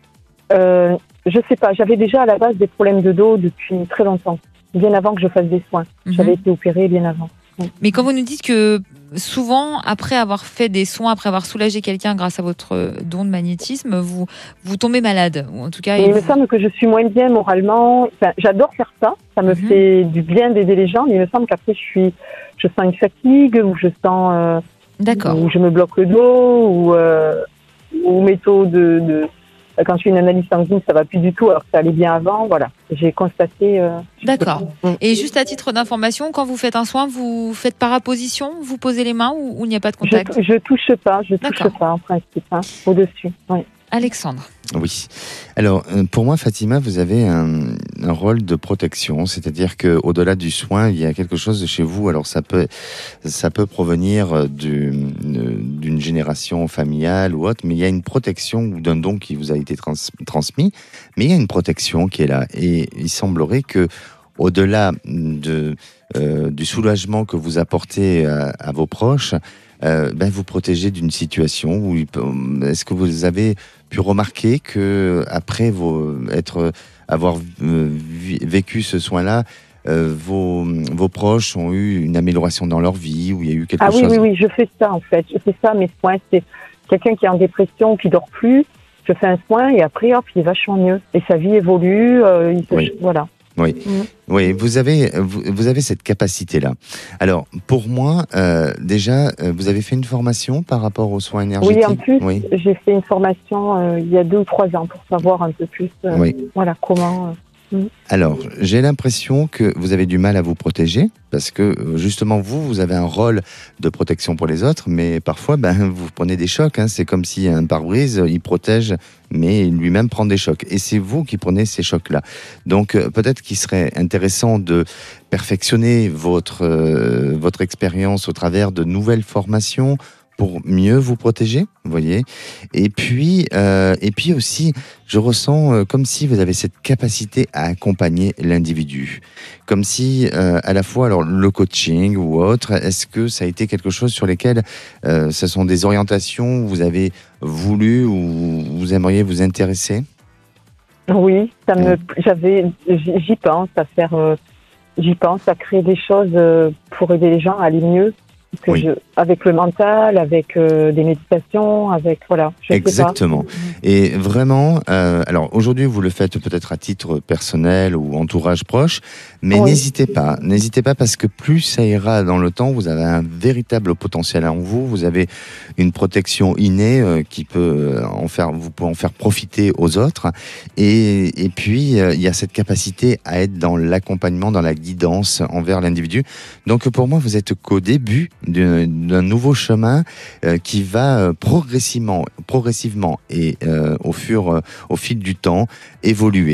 Euh, je sais pas, j'avais déjà à la base des problèmes de dos depuis très longtemps, bien avant que je fasse des soins. Mhm. J'avais été opérée bien avant. Oui. Mais quand vous nous dites que souvent, après avoir fait des soins, après avoir soulagé quelqu'un grâce à votre don de magnétisme, vous, vous tombez malade. Ou en tout cas, Et il il me vous- semble que je suis moins bien moralement. Enfin, j'adore faire ça, ça me Mhm. fait du bien d'aider les gens, mais il me semble qu'après, je suis, je sens une fatigue ou je sens, euh, D'accord. ou je me bloque le dos ou, euh, ou mes taux de, de, quand je fais une analyse sanguine, ça va plus du tout, alors que ça allait bien avant. Voilà, j'ai constaté. Euh, D'accord. Mm. Et juste à titre d'information, quand vous faites un soin, vous faites par apposition, vous posez les mains ou ou il n'y a pas de Je, contact? je touche pas, je touche D'accord. pas en principe, hein, au-dessus. Oui. Alexandre. Oui. Alors, euh, pour moi, Fatima, vous avez un, un rôle de protection, c'est-à-dire que au-delà du soin, il y a quelque chose de chez vous. Alors, ça peut, ça peut provenir du, d'une génération familiale ou autre, mais il y a une protection ou d'un don qui vous a été trans, transmis, mais il y a une protection qui est là. Et il semblerait que, au-delà de, euh, du soulagement que vous apportez à, à vos proches, euh, ben vous protégez d'une situation où il peut, est-ce que vous avez pu remarquer que après vos, être, avoir euh, vécu ce soin-là, euh, vos, vos proches ont eu une amélioration dans leur vie, où il y a eu quelque Ah oui, chose? oui, oui, je fais ça en fait. Je fais ça, mes soins, c'est quelqu'un qui est en dépression, qui dort plus. Je fais un soin et après, hop, il est vachement mieux. Et sa vie évolue. Euh, il se... Oui. Voilà. Oui, Mhm. oui, vous avez, vous, vous avez cette capacité-là. Alors, pour moi, euh, déjà, euh, vous avez fait une formation par rapport aux soins énergétiques? Oui, en plus, Oui. j'ai fait une formation euh, il y a deux ou trois ans pour savoir un peu plus, euh, Oui. voilà, comment. euh, Alors, j'ai l'impression que vous avez du mal à vous protéger, parce que euh, justement, vous, vous avez un rôle de protection pour les autres, mais parfois, ben, vous prenez des chocs. Hein. C'est comme si un pare-brise, il protège, mais lui-même prend des chocs. Et c'est vous qui prenez ces chocs-là. Donc, euh, peut-être qu'il serait intéressant de perfectionner votre, euh, votre expérience au travers de nouvelles formations pour mieux vous protéger, vous voyez. Et puis, euh, et puis aussi, je ressens euh, comme si vous avez cette capacité à accompagner l'individu, comme si euh, à la fois, alors le coaching ou autre, est-ce que ça a été quelque chose sur lesquels euh, ce sont des orientations où vous avez voulu ou vous aimeriez vous intéresser? Oui, ça me, j'avais, j'y j'y pense à faire, euh, j'y pense à créer des choses euh, pour aider les gens à aller mieux. Que Oui. je, avec le mental, avec euh, des méditations, avec voilà. Je Exactement. Sais pas. Et vraiment, euh, alors aujourd'hui vous le faites peut-être à titre personnel ou entourage proche, mais Oui. n'hésitez pas, n'hésitez pas parce que plus ça ira dans le temps, vous avez un véritable potentiel en vous, vous avez une protection innée euh, qui peut en faire, vous pouvez en faire profiter aux autres, et, et puis euh, il y a cette capacité à être dans l'accompagnement, dans la guidance envers l'individu. Donc pour moi vous êtes qu'au début d'un, d'un nouveau chemin euh, qui va euh, progressivement, progressivement et euh, au fur, euh, au fil du temps évoluer.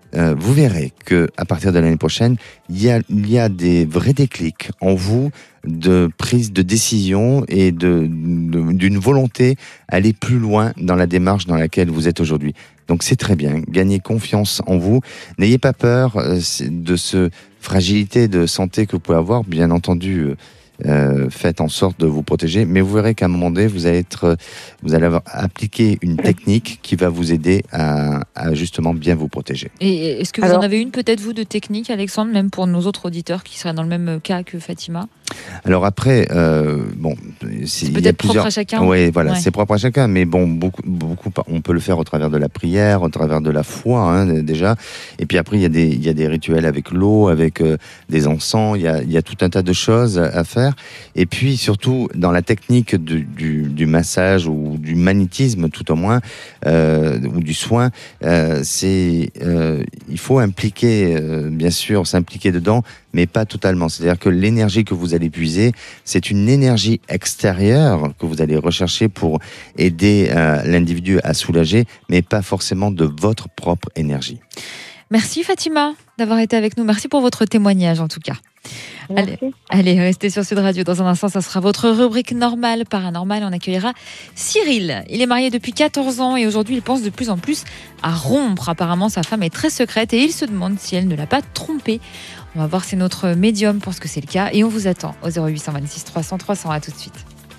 euh, vous verrez que à partir de l'année prochaine, il y a, il y a des vrais déclics en vous de prise de décision et de, de d'une volonté à aller plus loin dans la démarche dans laquelle vous êtes aujourd'hui. Donc c'est très bien, gagnez confiance en vous, n'ayez pas peur euh, de ce fragilité de santé que vous pouvez avoir, bien entendu. Euh, Euh, faites en sorte de vous protéger, mais vous verrez qu'à un moment donné, vous allez être, vous allez avoir appliqué une technique qui va vous aider à, à justement bien vous protéger. Et est-ce que vous Alors, en avez une peut-être vous de technique, Alexandre, même pour nos autres auditeurs qui seraient dans le même cas que Fatima? Alors après, euh, bon, c'est, c'est peut-être plusieurs... propre à chacun. Oui, voilà, ouais. C'est propre à chacun, mais bon, beaucoup, beaucoup, on peut le faire au travers de la prière, au travers de la foi, hein, déjà. Et puis après, il y a des, il y a des rituels avec l'eau, avec euh, des encens. Il y a, il y a tout un tas de choses à faire. Et puis surtout dans la technique du, du, du massage ou du magnétisme, tout au moins, euh, ou du soin, euh, c'est, euh, il faut impliquer, euh, bien sûr, s'impliquer dedans, mais pas totalement. C'est-à-dire que l'énergie que vous allez puiser, c'est une énergie extérieure que vous allez rechercher pour aider euh, l'individu à soulager, mais pas forcément de votre propre énergie. Merci Fatima d'avoir été avec nous. Merci pour votre témoignage en tout cas. Allez, allez, restez sur Sud Radio. Dans un instant, ça sera votre rubrique normale, paranormale. On accueillera Cyril. Il est marié depuis quatorze ans et aujourd'hui, il pense de plus en plus à rompre. Apparemment, sa femme est très secrète et il se demande si elle ne l'a pas trompé. On va voir si notre médium pense que c'est le cas et on vous attend au zéro huit deux six trois cents trois cents. À tout de suite.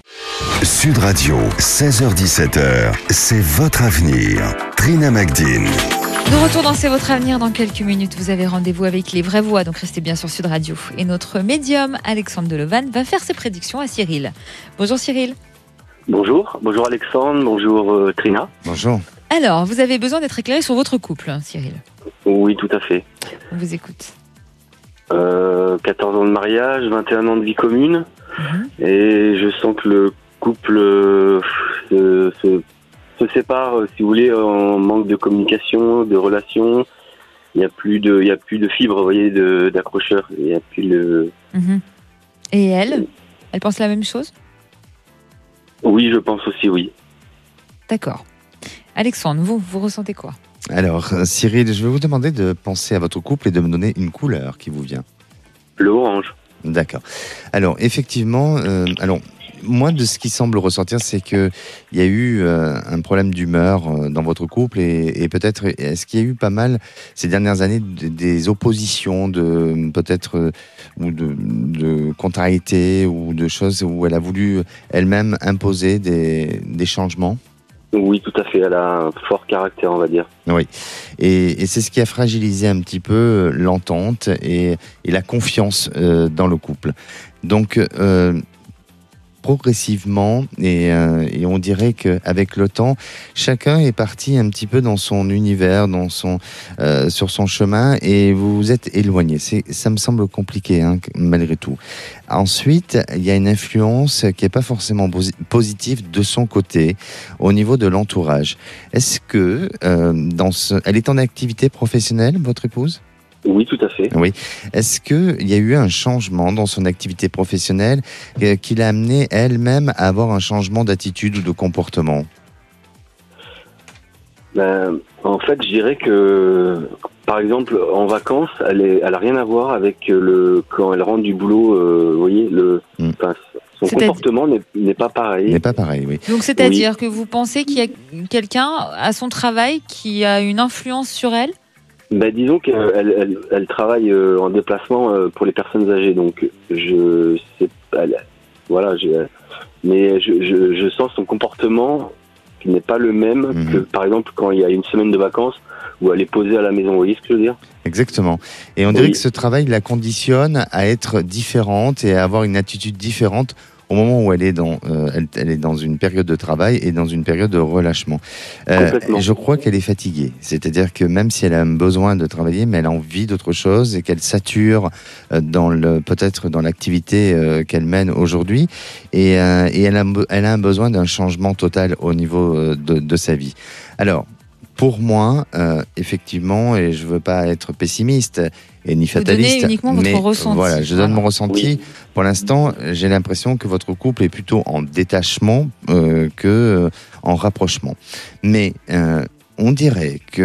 Sud Radio, seize heures dix-sept heures, c'est votre avenir. Trina Magdine. De retour dans C'est votre avenir dans quelques minutes. Vous avez rendez-vous avec les vraies voix, donc restez bien sur Sud Radio. Et notre médium, Alexandre Delevan, va faire ses prédictions à Cyril. Bonjour Cyril. Bonjour, bonjour Alexandre, bonjour euh, Trina. Bonjour. Alors, vous avez besoin d'être éclairé sur votre couple, hein, Cyril. Oui, tout à fait. On vous écoute. Euh, quatorze ans de mariage, vingt et un ans de vie commune. Mmh. Et je sens que le couple euh, se... se se sépare, si vous voulez, en manque de communication, de relations. Il n'y a plus de, il y a plus de fibres, vous voyez, de, d'accrocheurs. Il y a plus le. Mmh. Et elle, elle pense la même chose? Oui, je pense aussi, oui. D'accord. Alexandre, vous, vous ressentez quoi? Alors, Cyril, je vais vous demander de penser à votre couple et de me donner une couleur qui vous vient. Le orange. D'accord. Alors, effectivement, euh, alors. Moi, de ce qui semble ressortir, c'est qu'il y a eu euh, un problème d'humeur euh, dans votre couple et, et peut-être, est-ce qu'il y a eu pas mal ces dernières années de, des oppositions, de peut-être euh, ou de, de contrariétés ou de choses où elle a voulu elle-même imposer des, des changements? Oui, tout à fait. Elle a un fort caractère, on va dire. Oui. Et, et c'est ce qui a fragilisé un petit peu l'entente et, et la confiance euh, dans le couple. Donc, euh, progressivement et, euh, et on dirait qu'avec le temps, chacun est parti un petit peu dans son univers, dans son, euh, sur son chemin et vous vous êtes éloignés. C'est, ça me semble compliqué hein, malgré tout. Ensuite, il y a une influence qui n'est pas forcément positive de son côté au niveau de l'entourage. Est-ce que euh, dans ce... elle est en activité professionnelle, votre épouse ? Oui, tout à fait. Oui. Est-ce qu'il y a eu un changement dans son activité professionnelle euh, qui l'a amené elle-même à avoir un changement d'attitude ou de comportement? Ben, en fait, je dirais que, par exemple, en vacances, elle est, elle a rien à voir avec le quand elle rentre du boulot. Euh, vous voyez, le, mm. enfin, son c'est comportement n'est, n'est pas pareil. N'est pas pareil, oui. Donc, c'est-à-dire oui. que vous pensez qu'il y a quelqu'un à son travail qui a une influence sur elle? Ben, disons qu'elle elle, elle travaille en déplacement pour les personnes âgées, donc je sais pas, voilà, je, mais je, je, je sens son comportement qui n'est pas le même mmh. que par exemple quand il y a une semaine de vacances où elle est posée à la maison, vous voyez ce que je veux dire? Exactement. Et on dirait oui. que ce travail la conditionne à être différente et à avoir une attitude différente au moment où elle est dans, euh, elle, elle est dans une période de travail et dans une période de relâchement. Euh, je crois qu'elle est fatiguée. C'est-à-dire que même si elle a un besoin de travailler, mais elle a envie d'autre chose et qu'elle sature dans le, peut-être dans l'activité euh, qu'elle mène aujourd'hui. Et, euh, et elle, a, elle a un besoin d'un changement total au niveau de, de sa vie. Alors, pour moi, euh, effectivement, et je veux pas être pessimiste et ni fataliste, vous donnez uniquement votre mais ressenti. Voilà, je donne mon ressenti. Oui. Pour l'instant, j'ai l'impression que votre couple est plutôt en détachement euh, que euh, en rapprochement. Mais euh, on dirait que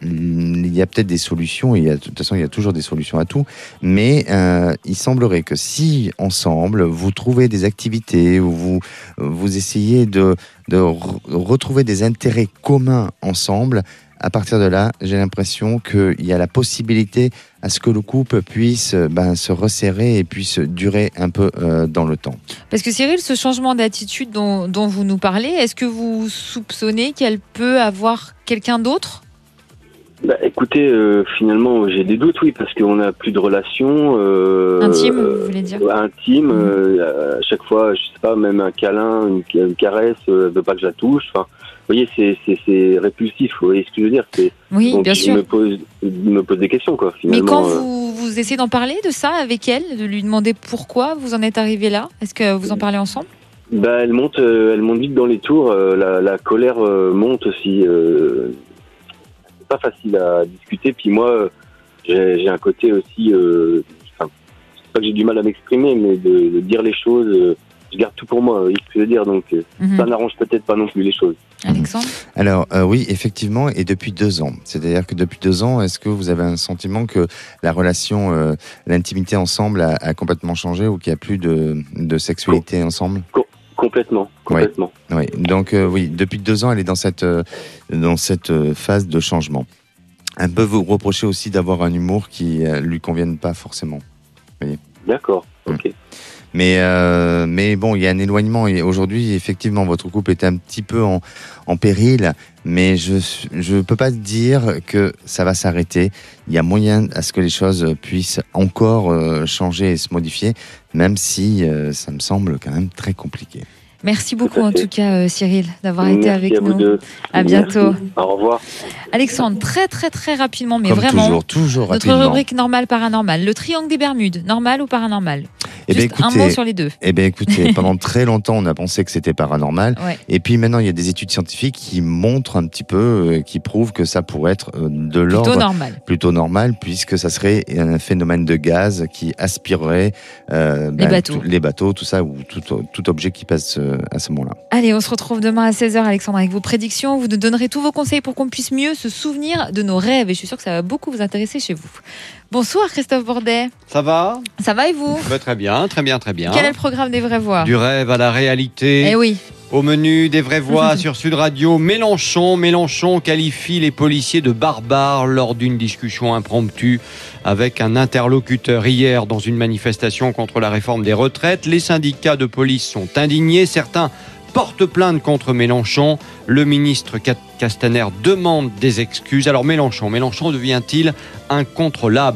il y a peut-être des solutions, et il y a, de toute façon il y a toujours des solutions à tout, mais euh, il semblerait que si ensemble vous trouvez des activités où vous, vous essayez de, de re- retrouver des intérêts communs ensemble, à partir de là, j'ai l'impression qu'il y a la possibilité à ce que le couple puisse ben, se resserrer et puisse durer un peu euh, dans le temps. Parce que Cyril, ce changement d'attitude dont, dont vous nous parlez, est-ce que vous soupçonnez qu'elle peut avoir quelqu'un d'autre ? Bah, écoutez, euh, finalement, j'ai des doutes, oui, parce qu'on n'a plus de relation euh, intime, vous voulez dire ? Intime. Mmh. Euh, à chaque fois, je sais pas, même un câlin, une, une caresse, euh, elle veut pas que je la touche. Enfin, vous voyez, c'est, c'est, c'est répulsif. Vous voyez ce que je veux dire ? C'est, oui, donc, bien je sûr. me pose, je me pose des questions, quoi. Finalement, mais quand euh... vous, vous essayez d'en parler de ça avec elle, de lui demander pourquoi vous en êtes arrivé là, est-ce que vous en parlez ensemble ? Bah, elle monte, euh, elle monte vite dans les tours. Euh, la, la colère euh, monte aussi. Euh, c'est pas facile à discuter. Puis moi, j'ai, j'ai un côté aussi. Euh, enfin, c'est pas que j'ai du mal à m'exprimer, mais de, de dire les choses. Euh, je garde tout pour moi. Vous voyez ce que je veux dire ? Donc, mm-hmm. ça n'arrange peut-être pas non plus les choses. Alexandre ? Alors euh, oui, effectivement, et depuis deux ans. C'est-à-dire que depuis deux ans, est-ce que vous avez un sentiment que la relation, euh, l'intimité ensemble a, a complètement changé ou qu'il n'y a plus de, de sexualité Com- ensemble ? Com- Complètement, complètement. Oui, oui. Donc euh, oui, depuis deux ans, elle est dans cette euh, dans cette euh, phase de changement. Elle peut vous reprocher aussi d'avoir un humour qui euh, lui convienne pas forcément. Vous voyez ? D'accord. Ok. Hum. Mais, euh, mais bon, il y a un éloignement. Et aujourd'hui, effectivement, votre couple est un petit peu en, en péril. Mais je je peux pas dire que ça va s'arrêter. Il y a moyen à ce que les choses puissent encore euh, changer et se modifier, même si euh, ça me semble quand même très compliqué. Merci beaucoup en tout cas euh, Cyril d'avoir Merci été avec à nous. Deux. À bientôt. Merci. Au revoir. Alexandre, très très très rapidement, mais Comme vraiment. toujours, toujours notre rapidement. rubrique normale paranormal. Le triangle des Bermudes, normal ou paranormal ? Eh bien, Juste écoutez, un mot sur les deux. Eh bien, écoutez, pendant très longtemps, on a pensé que c'était paranormal. Ouais. Et puis maintenant, il y a des études scientifiques qui montrent un petit peu, euh, qui prouvent que ça pourrait être euh, de l'ordre. Plutôt normal. Plutôt normal, puisque ça serait un phénomène de gaz qui aspirerait euh, les, ben, bateaux. Tout, les bateaux, tout ça, ou tout, tout objet qui passe euh, à ce moment-là. Allez, on se retrouve demain à seize heures, Alexandre, avec vos prédictions. Vous nous donnerez tous vos conseils pour qu'on puisse mieux se souvenir de nos rêves. Et je suis sûre que ça va beaucoup vous intéresser chez vous. Bonsoir Christophe Bordet. Ça va ? Ça va et vous ? bah, Très bien, très bien, très bien. Quel est le programme des vraies voix ? Du rêve à la réalité. Eh oui. Au menu des vraies voix sur Sud Radio, Mélenchon. Mélenchon qualifie les policiers de barbares lors d'une discussion impromptue avec un interlocuteur hier dans une manifestation contre la réforme des retraites. Les syndicats de police sont indignés. Certains porte plainte contre Mélenchon. Le ministre Castaner demande des excuses. Alors Mélenchon, Mélenchon devient-il incontrôlable ?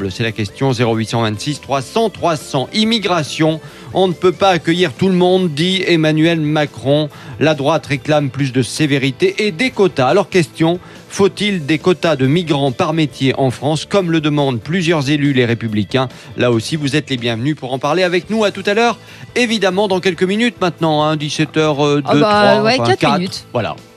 C'est la question. Zéro huit cent vingt-six trois cents trois cents. Immigration. On ne peut pas accueillir tout le monde, dit Emmanuel Macron. La droite réclame plus de sévérité et des quotas. Alors question, faut-il des quotas de migrants par métier en France, comme le demandent plusieurs élus les Républicains ? Là aussi, vous êtes les bienvenus pour en parler avec nous. À tout à l'heure, évidemment, dans quelques minutes maintenant, hein, dix-sept heures deux, oh bah, trois, ouais, enfin, quatre quatre. minutes. Voilà.